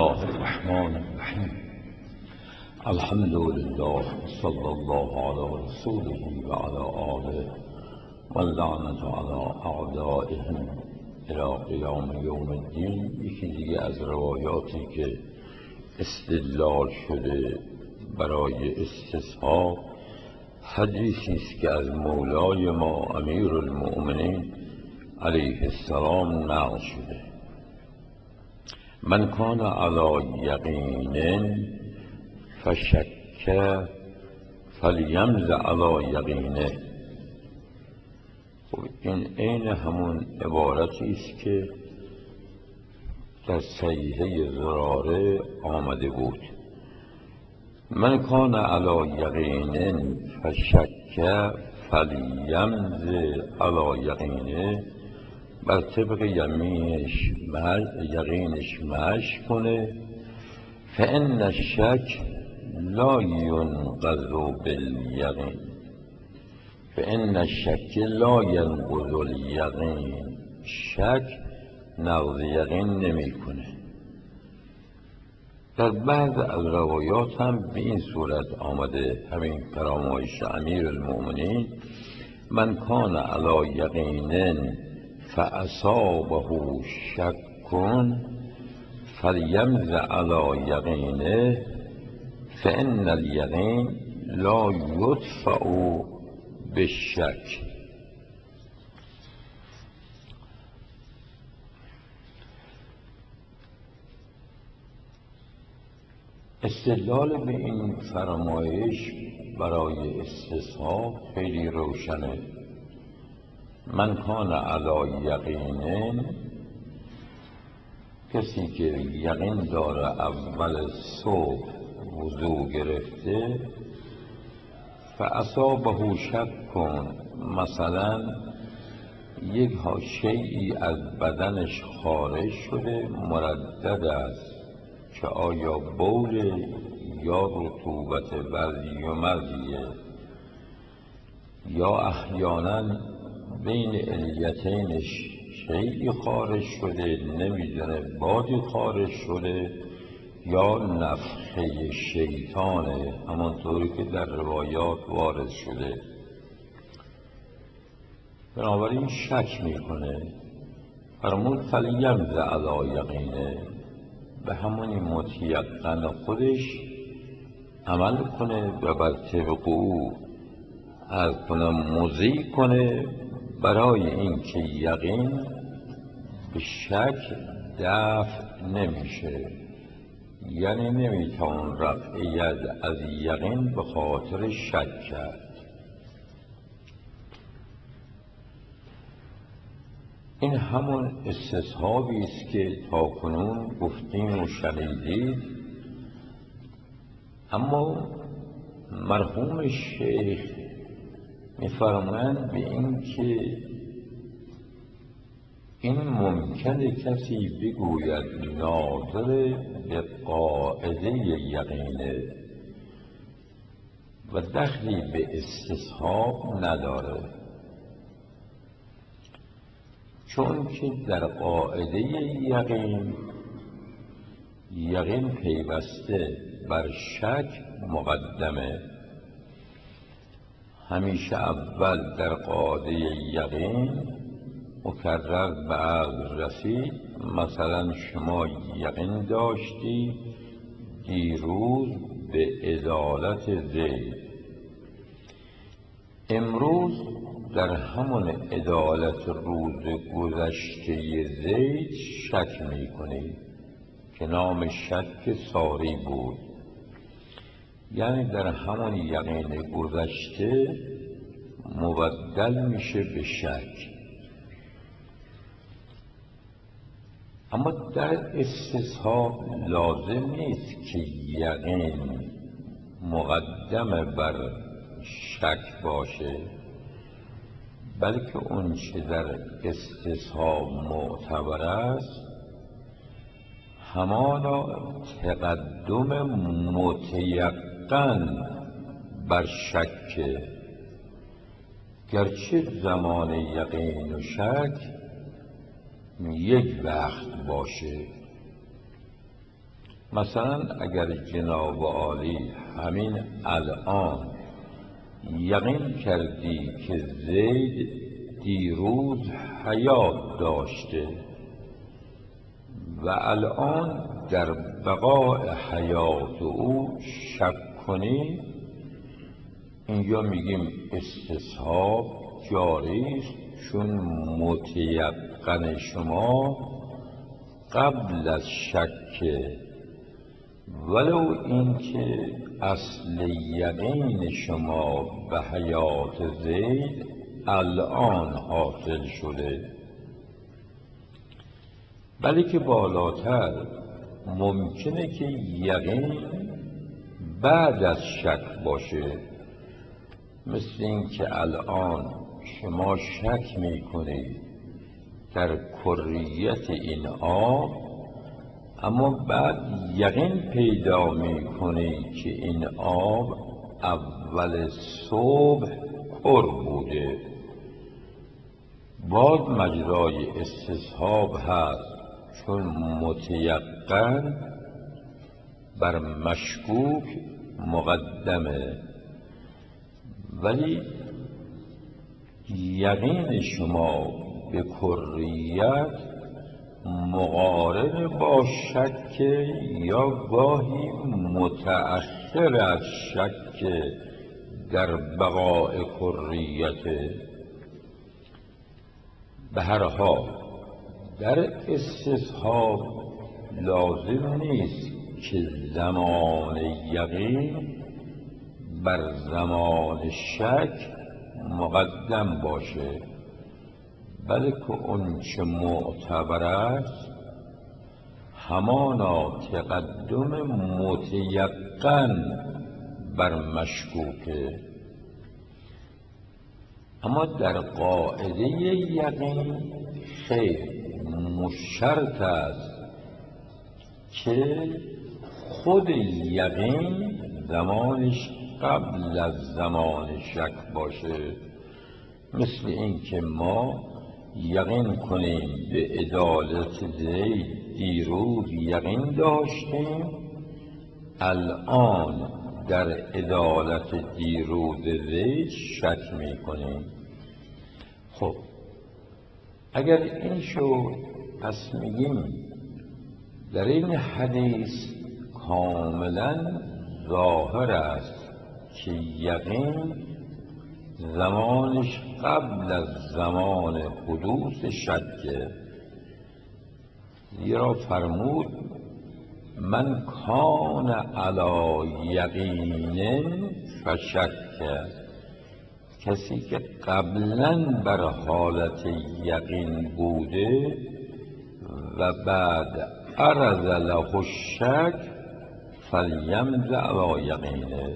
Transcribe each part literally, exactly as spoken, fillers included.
الله الرحمن الرحیم. الحمد لله صلی الله علی رسوله و علی آله و اللعنة علی اعدائهم الی قیام یوم الدین. یکی دیگه از روایاتی که استدلال شده برای استصحاب حدیثی است که از مولای ما امیرالمؤمنین علیه السلام نقل شده: من کان علی یقین فشک فلیمض علی یقینه. خب این عین همون عبارتی است که در صحیحه زراره آمده بود: من کان علی یقین فشک فلیمض علی یقینه. بر طبق یمینش یقینش مشی کنه. فان الشک لا ینقض بالیقین فان الشک لا ینقض الیقین. شک نقض یقین نمیکنه. در بعض از روایات هم به این صورت آمده، همین فرمایش امیرالمؤمنین: من کان علی یقین فاصابه شک فلیمض علی یقینه فان الیقین لا یدفع بالشک. استدلال به این فرمایش برای استصحاب خیلی روشنه. من کان علی یقین، کسی که یقین داره اول صبح وضو گرفته، فاصابه شک کن، مثلا یک شیئی از بدنش خارج شده، مردد است که آیا بول یا رطوبت وضعی و مضیه، یا احیانا بین علیتینش شیئی خارج شده، نمیدونه بادی خارج شده، یا نفخه شیطانه، همانطوری که در روایات وارد شده. بنابراین شک میکنه. فرمود فلیمض علی یقینه، به همونی متیقن خودش عمل کنه و بر طبق او از کنه مضی کنه، برای اینکه یقین به شک دفع نمیشه. یعنی نمیتوان رفع ید از یقین به خاطر شک کرد. این همون استصحابی است که تاکنون گفتیم و شنیدید. اما مرحوم شیخ می‌فرمایند به این که این ممکنه کسی بگوید ناظر به قاعده یقینه و دخلی به استصحاب نداره، چون که در قاعده یقین یقین پیوسته بر شک مقدمه. همیشه اول در قاعده یقین مکرر به عقل رسید. مثلا شما یقین داشتی دیروز به عدالت زید، امروز در همون عدالت روز گذشته زید شک میکنی که نام شک ساری بود. یعنی در همون یقین گذشته مبدل میشه به شک. اما در استصحاب لازم نیست که یقین مقدم بر شک باشه، بلکه اون چه در استصحاب معتبر است همانا تقدم متیقن بر شک، گرچه زمان یقین و شک یک وقت باشه. مثلا اگر جناب عالی همین الان یقین کردی که زید دیروز حیات داشته و الان در بقاء حیات او شک کنی، اینجا میگیم استصحاب جاری است، چون متیقن شما قبل از شک، ولو اینکه اصل یقین شما به حیات زید الان حاصل شده. بلکه بالاتر ممکنه که یقین بعد از شک باشه، مثل این که الان شما شک میکنید در کریت این آب، اما بعد یقین پیدا میکنید که این آب اول صبح پر بوده. باز مجرای استصحاب هست، چون متیقن بر مشکوک مقدمه، ولی یقین شما به کریت مقارن با شک یا گاهی متأخر از شک در بقاء کریت. به هر حال در استصحاب لازم نیست که زمان یقین بر زمان شک مقدم باشه، بلکه اون چه معتبر است همانا تقدم متیقن بر مشکوکه. اما در قاعده یقین خیر مشترط است که خود یقین زمانش قبل از زمان شک باشه، مثل این که ما یقین کنیم به عدالت زید دیروز یقین داشتیم، الان در عدالت دیروز زید شک میکنیم. خب اگر این شد، پس میگیم در این حدیث کاملا ظاهر است که یقین زمانش قبل از زمان حدوث شک، زیرا فرمود من کان علی یقین فشک، کسی که قبلا بر حالت یقین بوده و بعد عرض له الشک فلیمض علی یقینه.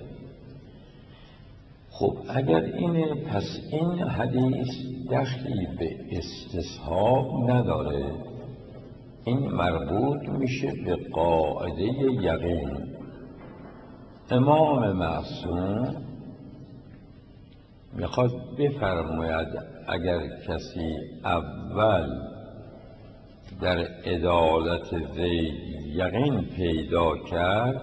خب اگر اینه، پس این حدیث دخلی به استصحاب نداره، این مربوط میشه به قاعده یقین. امام معصوم میخواد بفرماید اگر کسی اول در عدالت زید یقین پیدا کرد،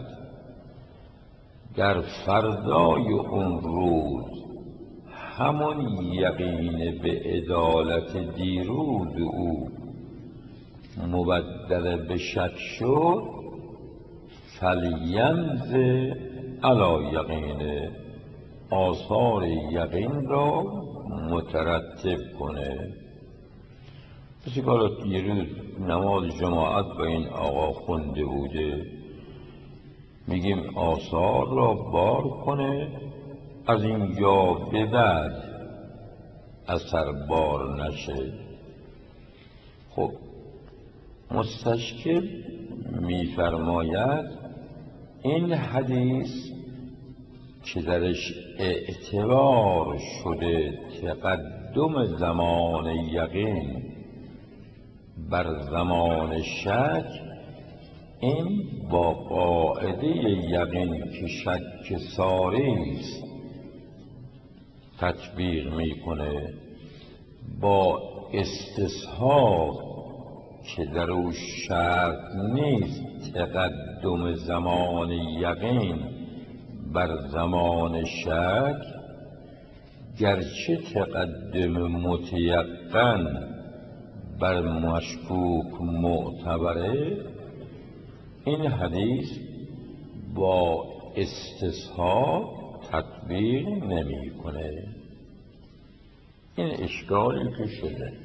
در فردای اون روز همون یقین به عدالت دیروز او مبدل به شک شد، فلیمض علی یقینه، آثار یقین را مترتب کنه. مثل که دیروز نماز جماعت با این آقا خونده بوده، میگیم آثار را بار کنه، از اینجا به بعد اثر بار نشه. خب مستشکل میفرماید این حدیث که درش اعتبار شده تقدم زمان یقین بر زمان شک، این با قاعده یقین که شک ساری است تطبیق میکنه، با استصحاب که در او شرط نیست تقدم تقدم زمان یقین بر زمان شک، گرچه تقدم متیقن بر مشکوک معتبره، این حدیث با استصحاب تطبیق نمی کنه. این اشکالی که شده.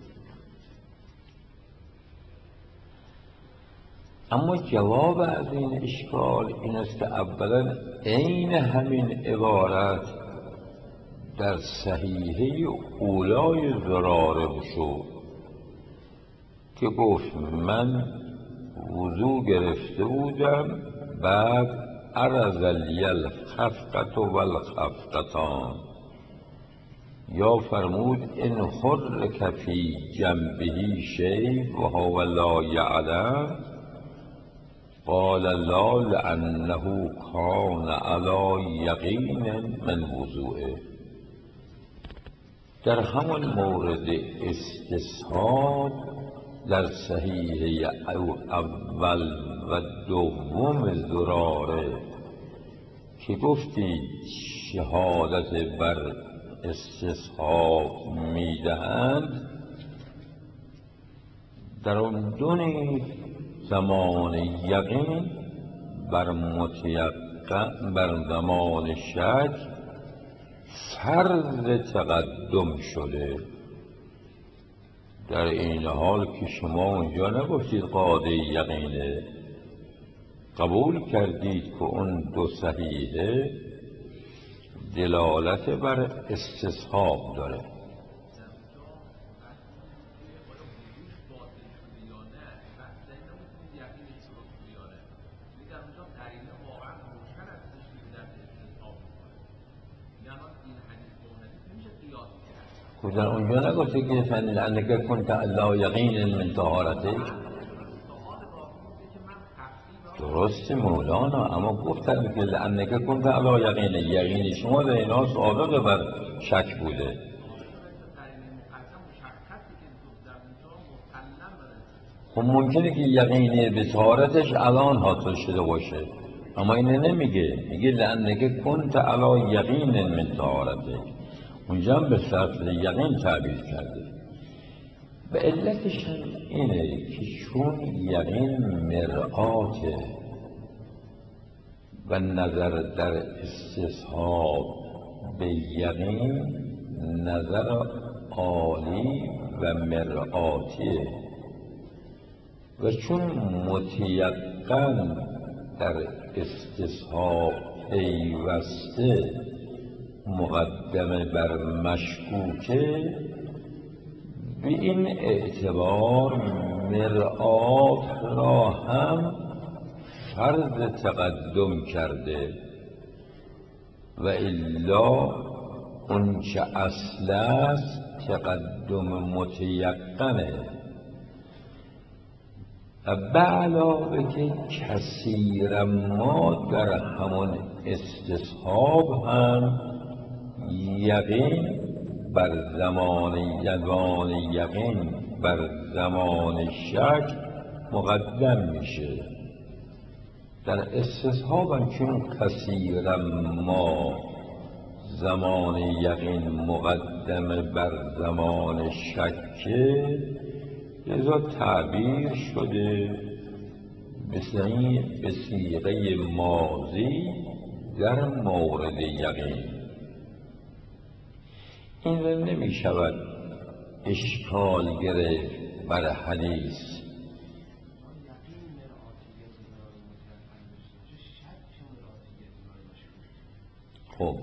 اما جواب از این اشکال این است که اولا عین همین عبارت در صحیحه اولای زراره شد که گفت من وضو گرفته بودم، بعد عرض لی الخفقة و الخفقتان، یا فرمود ان حرک فی جنبه شیء و هو لا یعلم، قال لا لأنه کان علی یقین من وضوئه. در همان مورد استصحاب در صحیحه اول و دوم زراره که گفتید شهادت بر استصحاب میدهند، در اون دونی زمان یقین بر متیقن بر زمان شک فرض تقدم شده. در این حال که شما اونجا نگفتید قاعده یقینه، قبول کردید که اون دو صحیحه دلالت بر استصحاب داره. در اونجا نگفتی که فَإِنَّكَ كُنْتَ عَلَىٰ یقین من طهارتک؟ درست مولانا، اما گفتن که لأنک کنت علی یقین، یقین شما در اینها سابق بر شک بوده. خب ممکنه که یقینی به طهارتش الان حاصل شده باشه، اما اینه نمیگه، میگه لأنک کنت علی یقین من طهارتک، اونجا هم به صرف یقین تعبیر کرده. به علتش هم اینه که چون یقین مرآته و نظر در استصحاب به یقین نظر عالی و مرآتیه، و چون متیقن در استصحاب پیوسته مقدمه بر مشکوکه، به این اعتبار مرآت را هم فرض تقدم کرده، و الا اون چه اصل است تقدم متیقنه. و به علاوه که کثیرا ما در همون استصحاب هم یقین بر زمان یزان یقین بر زمان شک مقدم میشه. در استصحاب هم چون کثیرا ما زمان یقین مقدم بر زمان شکه، لذا تعبیر شده به صیغه ماضی در مورد یقین. این را نمی شود اشکال گرفت بر حدیث. خب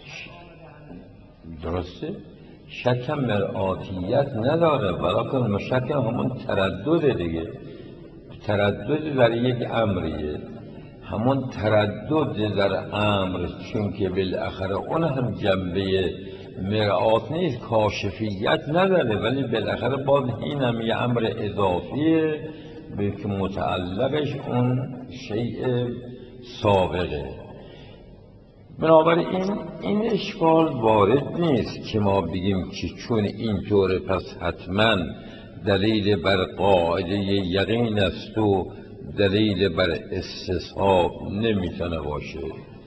درسته، شک مرآتیت نداره، ولیکن شک همون تردد دیگه، تردد در یک امریه، همون تردد در امر، چون که بالاخره اون هم جنبه مرآت نیست، کاشفیت نداره، ولی بالاخره باز این هم یه امر اضافیه به که متعلقش اون شیء سابقه. بنابراین این اشکال وارد نیست که ما بگیم که چون اینطوره پس حتما دلیل بر قاعده یقین است و دلیل بر استصحاب نمیتونه باشه.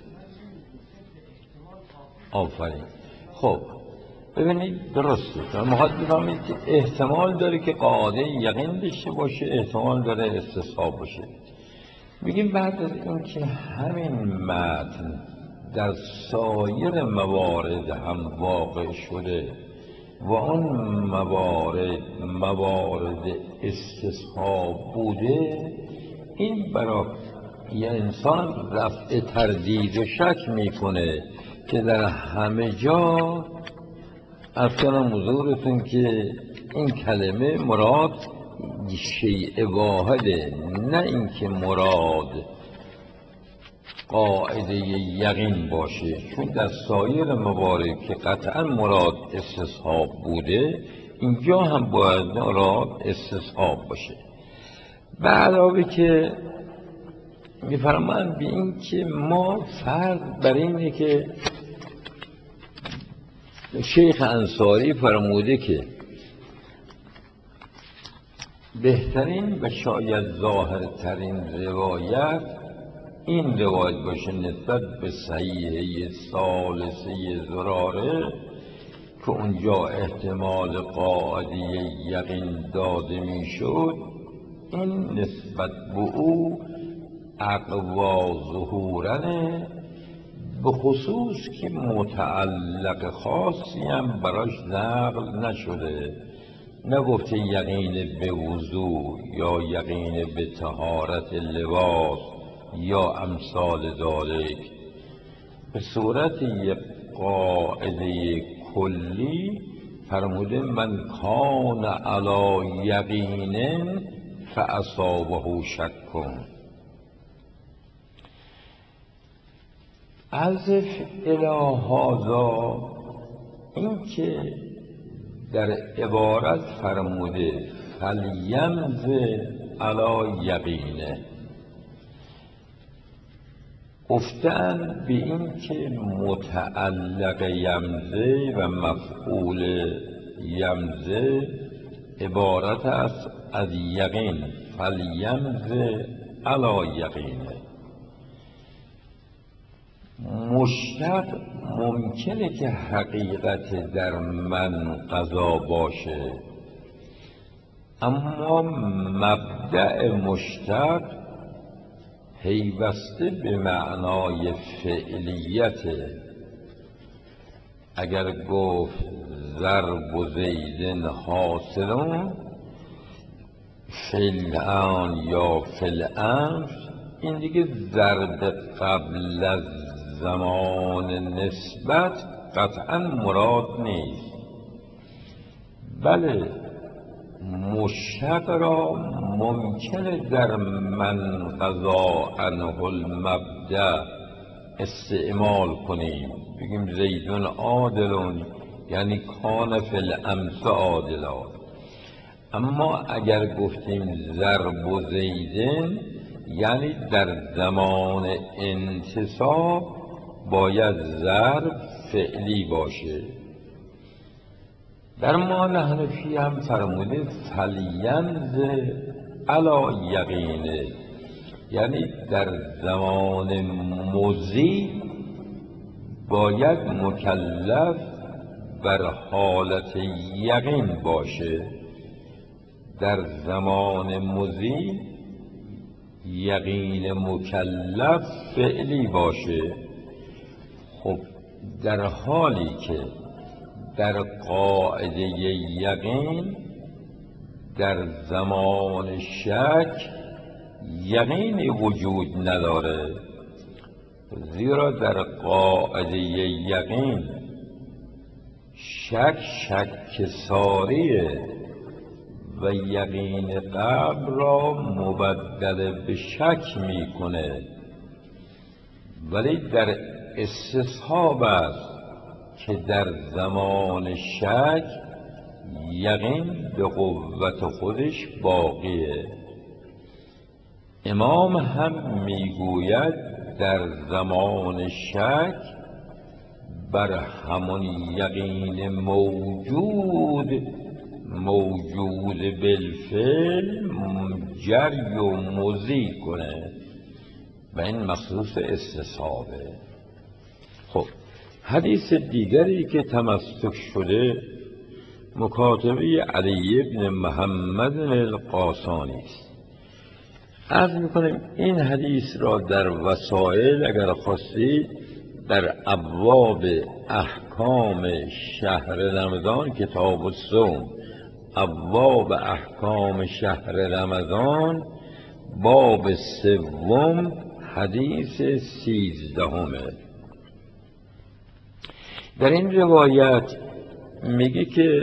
آفرین. خب ببینید درسته، میخواد بفهمید که احتمال داره که قاعده یقین داشته باشه، احتمال داره استصحاب باشه. میگیم بعد از اینکه همین متن در سایر موارد هم واقع شده و آن موارد موارد استصحاب بوده، این برای یه انسان رفع تردید و شک میکنه که در همه جا اصلا حضورتون که این کلمه مراد شیء واحده، نه اینکه مراد قاعده یقین باشه، چون در سایر موارد که قطعا مراد استصحاب بوده اینجا هم باید مراد استصحاب باشه. به علاوه که میفرمایند به این که ما فرض بر اینه که شیخ انصاری فرموده که بهترین و شاید ظاهرترین روایت این روایت باشه نسبت به صحیحه ثالثه زراره که اونجا احتمال قاعده یقین داده میشد، این نسبت به او اقوا ظهورنه، به خصوص که متعلق خاصی هم براش نقل نشده، نگفته یقین به وضوء یا یقین به طهارت لباس یا امثال ذالک. به صورت یک قاعده کلی فرموده من کان علی یقین فاصابه شک. عزف الی هذا این که در عبارت فرموده فلیمز علی یقینه، گفتن به این که متعلق یمزه و مفعول یمزه عبارت است از یقین، فلیمز علی یقینه. مشتق ممکنه که حقیقت در من قضا باشه، اما مبدأ مشتق پیوسته به معنای فعلیت. اگر گفت ضرب زیدن حاصلون فلان یا فلامر، این دیگه ضرب قبل از زمان نسبت قطعا مراد نیست. بله مشتق را ممکنه در من قضا عنه المبدأ استعمال کنیم، بگیم زیدون عادلون یعنی کان فی الامس عادلا. اما اگر گفتیم ضرب و زیدن یعنی در زمان انتصاب باید ضرب فعلی باشه. در ما حنفی هم فرموده فلیمز علی یقینه، یعنی در زمان مضی باید مکلف بر حالت یقین باشه. در زمان مضی یقین مکلف فعلی باشه. خب در حالی که در قاعده یقین در زمان شک یقین وجود نداره، زیرا در قاعده یقین شک شک ساریه و یقین قبل را مبدل به شک میکنه، ولی در استصحاب است که در زمان شک یقین به قوت خودش باقیه. امام هم میگوید در زمان شک بر همان یقین موجود موجود بالفعل جری و مضی کنه و این مخصوص استصحابه. خب حدیث دیگری که تمسک شده مکاتبه علی بن محمد القاسانی است. عرض میکنیم این حدیث را در وسائل اگر خواستید در ابواب احکام شهر رمضان، کتاب الصوم، ابواب احکام شهر رمضان، باب سوم، حدیث سیزدهمه. در این روایت میگه که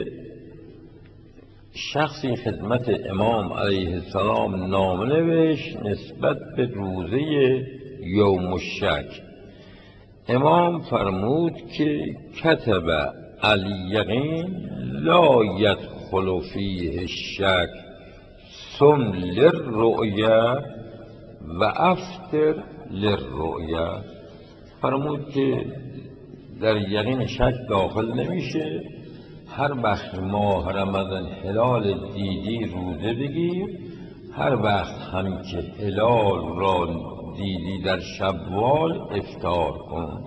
شخصی خدمت امام علیه السلام نامه نوشت نسبت به روزه یوم الشک. امام فرمود که کتب الیقین لا یدخل فیه الشک صم للرؤیا و افطر للرؤیا. فرمود که در یقین شک داخل نمیشه، هر وقت ماه رمضان هلال دیدی روزه بگیر، هر وقت هم که هلال را دیدی در شوال افطار کن.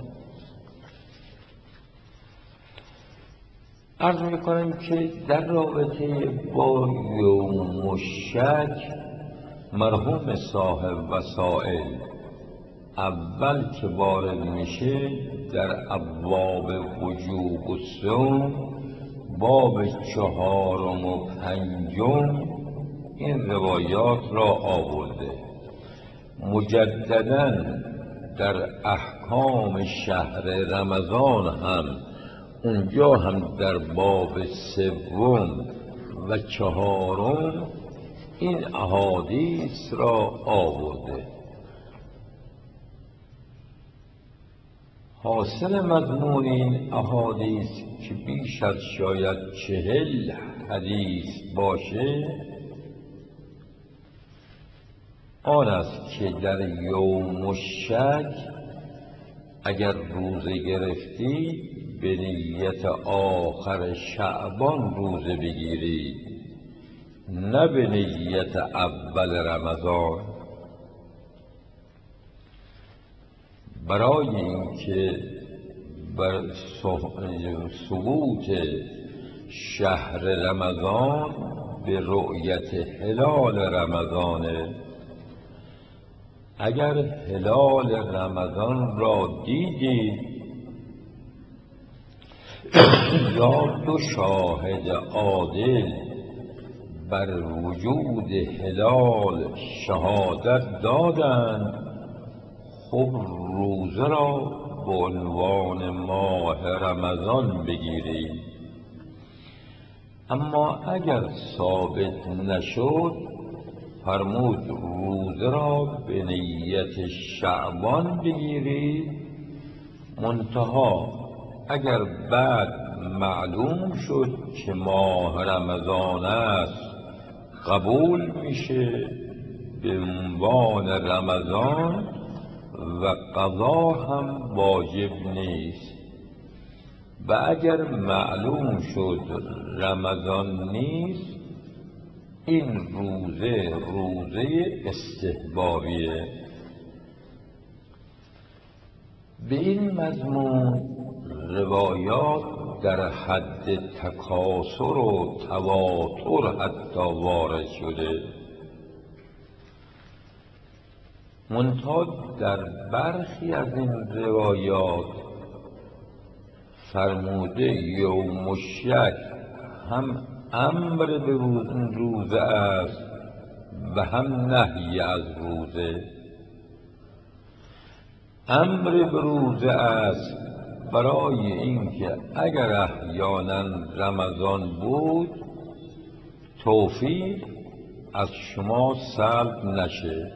عرض میکنم که در رابطه با یوم الشک مرحوم صاحب وسائل اول که وارد میشه در ابواب وجوب الصوم، باب چهارم و پنجم این روایات را آورده. مجدداً در احکام شهر رمضان هم اونجا هم در باب سوم و چهارم این احادیث را آورده. حاصل مضمون این احادیث که بیش از شاید چهل حدیث باشه آن است که در یوم الشک اگر روزه گرفتی به نیت آخر شعبان روزه بگیری، نه به نیت اول رمضان. برای اینکه بر ثبوت شهر رمضان به رؤیت هلال رمضانه. اگر هلال رمضان را دیدی یا دو شاهد عادل بر وجود هلال شهادت دادند، خب روزه را به عنوان ماه رمضان بگیری. اما اگر ثابت نشد فرمود روزه را به نیت شعبان بگیری، منتها اگر بعد معلوم شد که ماه رمضان است قبول میشه به عنوان رمضان و قضا هم واجب نیست. و اگر معلوم شد رمضان نیست این روزه روزه استحبابیه. به این مضمون روایات در حد تکاثر و تواتر حتی وارد شده، منتها در برخی از این روایات فرموده یوم الشک هم امر به روزه است و هم نهی از روزه. امر به روزه است برای اینکه اگر احیانا رمضان بود توفیق از شما سلب نشه.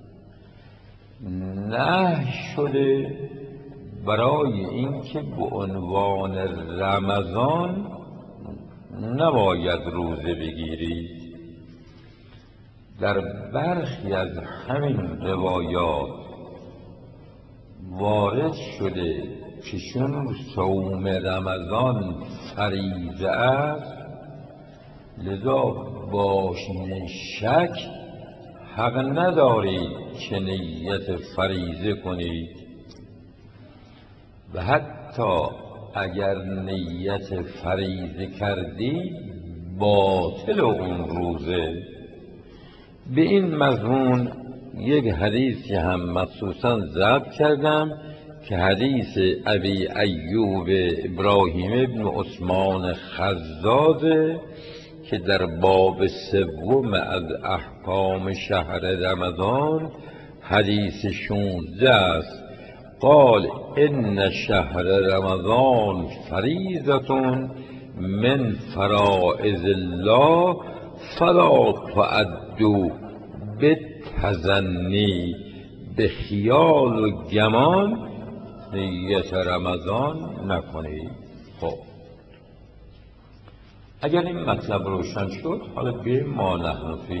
نهی شده برای اینکه به عنوان رمضان نباید روزه بگیرید. در برخی از همین روایات وارد شده که چون صوم رمضان فریضه است لذا با شک حق ندارید که نیت فریضه کنید و حتی اگر نیت فریضه کردید باطل اون روزه. به این مضمون یک حدیثی هم مخصوصا ضبط کردم که حدیث ابی ایوب ابراهیم ابن عثمان خزازه که در باب سوم از احکام شهر رمضان حدیث شانزده است. قال ان شهر رمضان فریضة من فرائض الله فلا تعدوا بالتظنی، به خیال و گمان نیت رمضان نکنید. خب اگر این مطلب روشن شد، حالا به ما نحن فی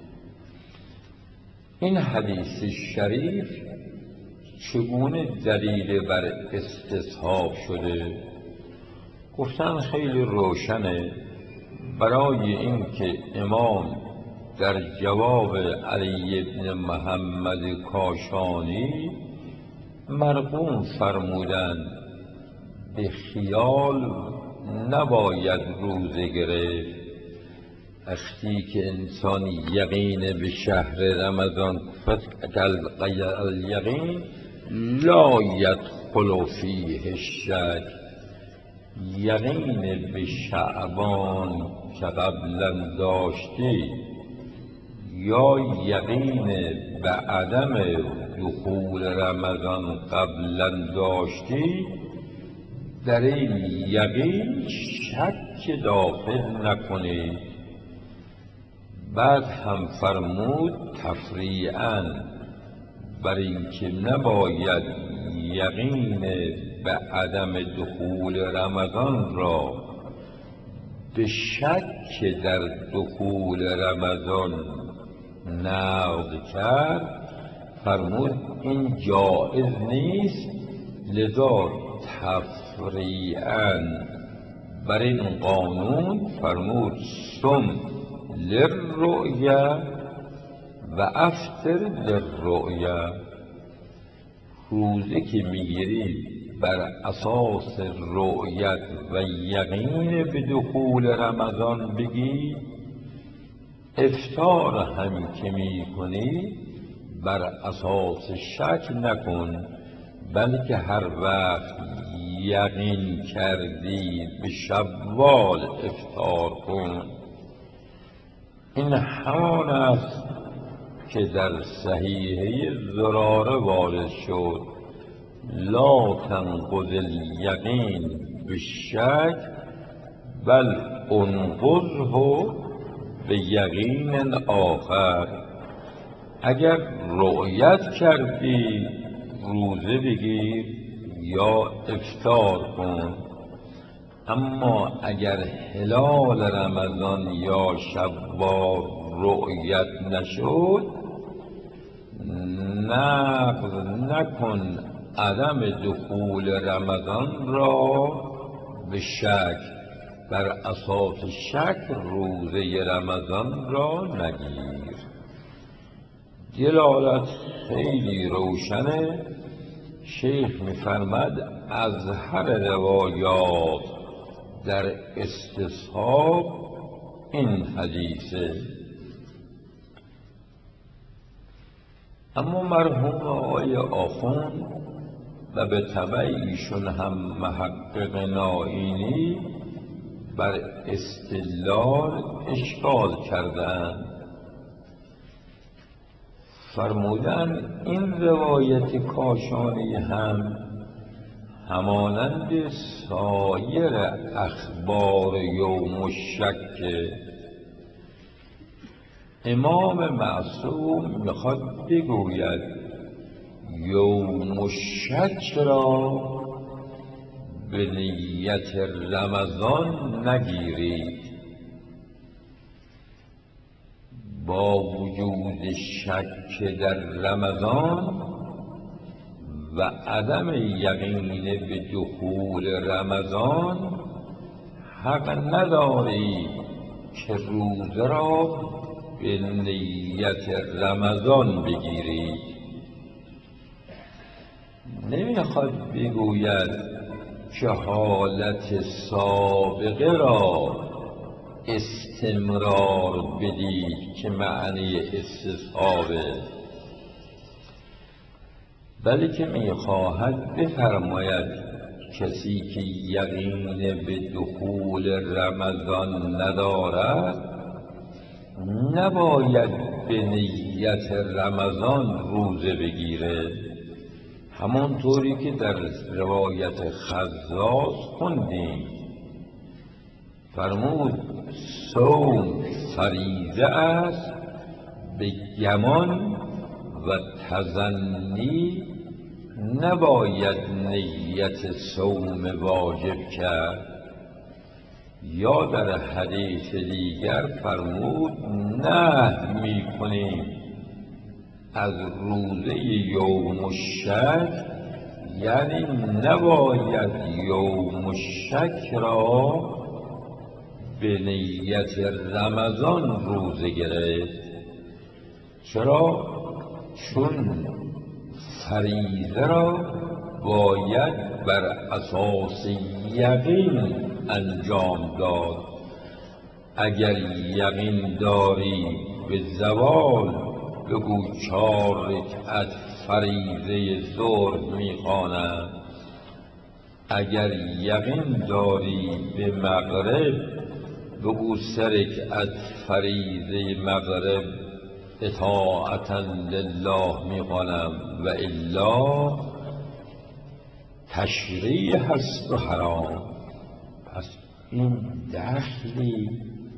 این حدیث شریف چگونه دلیل بر استصحاب شده؟ گفتن خیلی روشنه. برای اینکه امام در جواب علی بن محمد کاشانی مرقوم فرمودند به خیال نباید روزه گرفت. وقتی که انسان یقین به شهر رمضان الیقین لا یدخل فیه الشک، یقین به شعبان که قبلا داشتی یا یقین به عدم دخول رمضان قبلا داشتی، در این یقین شک داخل نکنی. بعد هم فرمود تفریعاً بر اینکه نباید یقین به عدم دخول رمضان را به شک در دخول رمضان نقض کرد، فرمود این جائز نیست. لذا تفریعاً بر این قانون فرمود صم للرؤیا و افطر للرؤیا، روزه که میگیریم بر اساس رؤیت و یقین به دخول رمضان بگی، افطار هم که میکنی بر اساس شک نکن، بلکه هر وقت یقین کردی به شوال افطار کن. این همان است که در صحیحه زراره وارد شد لا تنقض الیقین بالشک بل انقضه به یقین آخر. اگر رؤیت کردی روزه بگیر یا افطار کن، اما اگر هلال رمضان یا شوال رؤیت نشد، نقض نکن عدم دخول رمضان را به شک، بر اساس شک روزه رمضان را نگیر. دلالت خیلی روشنه. شیخ می‌فرماید از هر روایات در استصحاب این حدیثه. اما مرحوم آقای آخوند و به تبع ایشون هم محقق نائینی بر استدلال اشکال کردند. فرمودند این روایت کاشانی هم همانند سایر اخبار یوم الشک، امام معصوم میخواد بگوید یوم الشک را به نیت رمضان نگیرید. با وجود شک در رمضان و عدم یقین به دخول رمضان حق نداری که روزه را به نیت رمضان بگیرید. نمیخواد بگوید که حالت سابقه را استمرار بدید که معنی استصحابه، بلکه میخواهد بفرماید کسی که یقین به دخول رمضان ندارد نباید به نیت رمضان روزه بگیره، همانطوری که در روایت خزاز خوندیم فرمود صوم فریضه است، به گمان و تظنی نباید نیت صوم واجب کرد. یا در حدیث دیگر فرمود نهی می‌کنیم از روزه یوم الشک، یعنی نباید یوم الشک را به نیت رمضان روزه گرفت. چرا؟ چون فریضه را باید بر اساس یقین انجام داد. اگر یقین داری به زوال بگو چهار رکعت فریضه ظهر میخوانم، اگر یقین داری به مغرب بگو سه رکعت فریضه مغرب اطاعتا لله میخوانم، و الا تشریع هست و حرام. پس این دخلی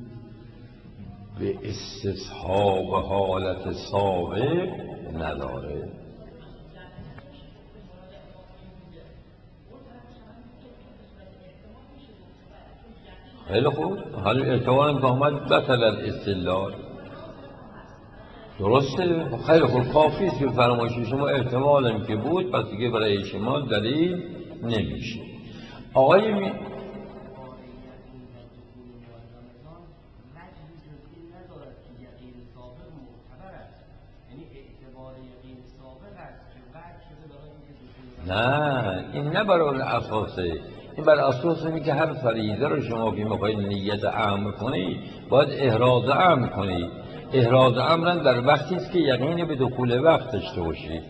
به استصحاب حالت سابق نداره. خیلی خوب، حالا اعتبارم که آمد بطل الاستدلال. درسته؟ خیلی خوب، کافی است که فرمایش شما احتمالم که بود، پس دیگه برای شما دلیل نمیشه. آقای می... نه این نه برای اساسه، این بر اساس اینه که هر فریضه رو شما که میخواید نیت عام کنید باید احراز عام کنید. احراز امرا در وقتی است که یقین به دخول وقت داشته باشید.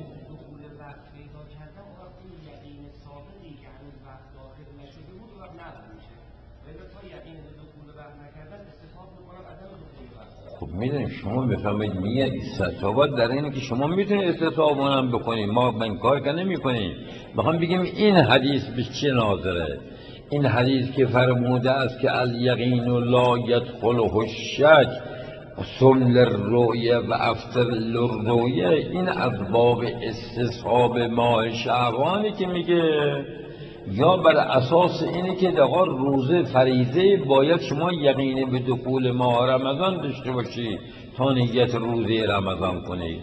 خب میدونید شما میفهمید نیت استحباب در اینه که شما میتونید استحباب هم بکنید، ما من کار که نمی کنیم. میخوام بگیم این حدیث به چه ناظره؟ این حدیث که فرموده است که الیقین لا یدخله الشک صم للرؤیه و افطر للرؤیه، این از باب استصحاب ماه شعبانی که میگه، یا بر اساس اینه که دقیقا روزه فریضه باید شما یقین به دخول ماه رمضان داشته باشید تا نیت روزه رمضان کنید.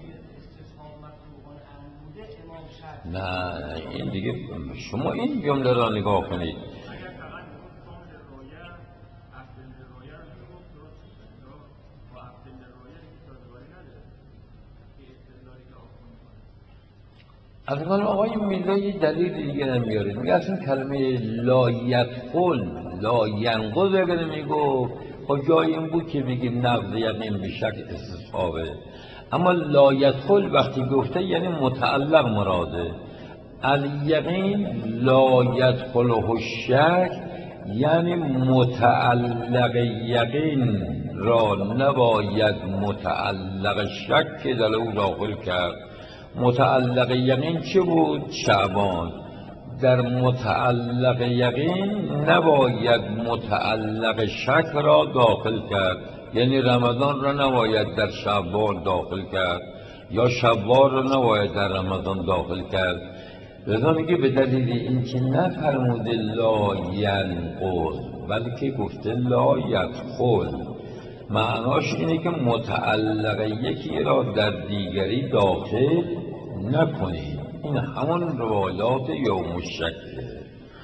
نه این دیگه شما این جمله را نگاه کنید. از من آقای میلا یه دلیل دیگه نمیارید، میگه اصلا کلمه لا یدخل لا ینقض اگر میگو خب جای این بود که بگیم نقض یقین به شک استصحابه، اما لا یدخل وقتی گفته یعنی متعلق مراده. الیقین لا یدخله الشک یعنی متعلق یقین را نباید متعلق شک در او داخل کرد. متعلق یقین چه بود؟ شعبان. در متعلق یقین نباید متعلق شک را داخل کرد، یعنی رمضان را نباید در شعبان داخل کرد یا شوال را نباید در رمضان داخل کرد. لذا میگه به دلیل اینکه نفرموده لا ینقض بلکه گفته لا یدخل، معناش اینه که متعلق یکی را در دیگری داخل نکنید. این همان روایات یوم الشکه.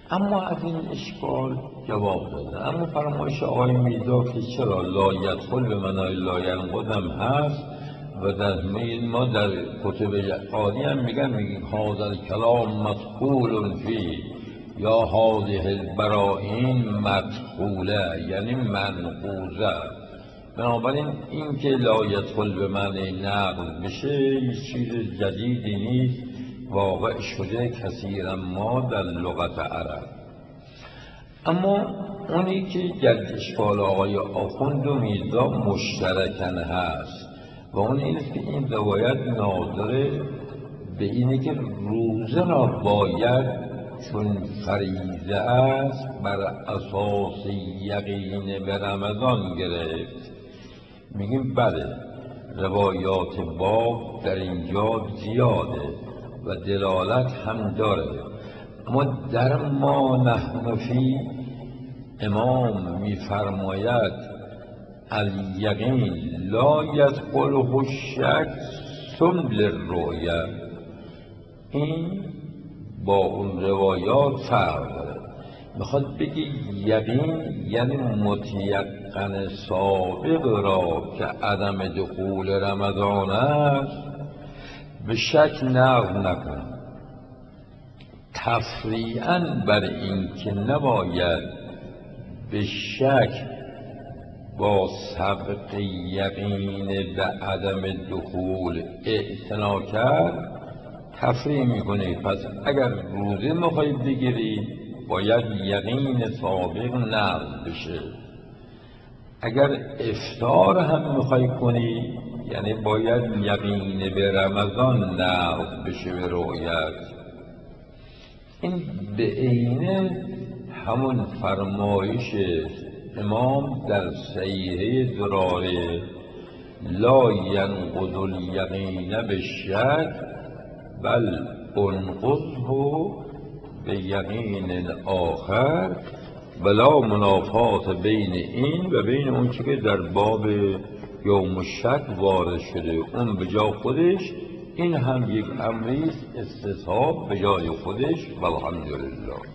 اما از این اشکال جواب داده. اما فرمایش آقای میرزا که چرا لا یدخل به معنای لا ینقض هم هست و در ما در کتب عالی هم میگن میگن هذا الکلام مدخول فی یا هذه البراهین مدخوله، یعنی منقوضه. بنابراین این که لا یدخل به معنی نقل بشه هیچ چیز جدیدی نیست، واقع شده کثیرا ما در لغت عرب. اما اونی که در اشکال آقای آخوند و میرزا مشترکن هست و اون اینست که این روایت ناظر به اینه که روزه را باید چون فریضه است بر اساس یقین به رمضان گرفت. میگیم بله، روایات باب در اینجا زیاده و دلالت هم داره، اما در ما نحن فی امام میفرماید الیقین لا یدخله الشک ثم للرؤیه. این با اون روایات فرق داره. میخواد بگی یقین یعنی متیقن سابق را که عدم دخول رمضان است به شک نقل نکن. تفریعاً بر این که نباید به شک با سبق یقین به عدم دخول اعتنا کرد تفریع میکنی. پس اگر روزه میخوای بگیری باید یقین سابق نقل بشه. اگر افطار هم میخوای کنی یعنی باید یقین به رمضان نقل بشه به رؤیت. این به عینه همون فرمایش امام در صحیحه زراره لا ینقض الیقین بالشک بل انقضه به یقین آخر ولا منافات بین این و بین اون چی که در باب یوم الشک وارد شده. اون به جا خودش، این هم یک امریست استصحاب به جای خودش. والحمدلله.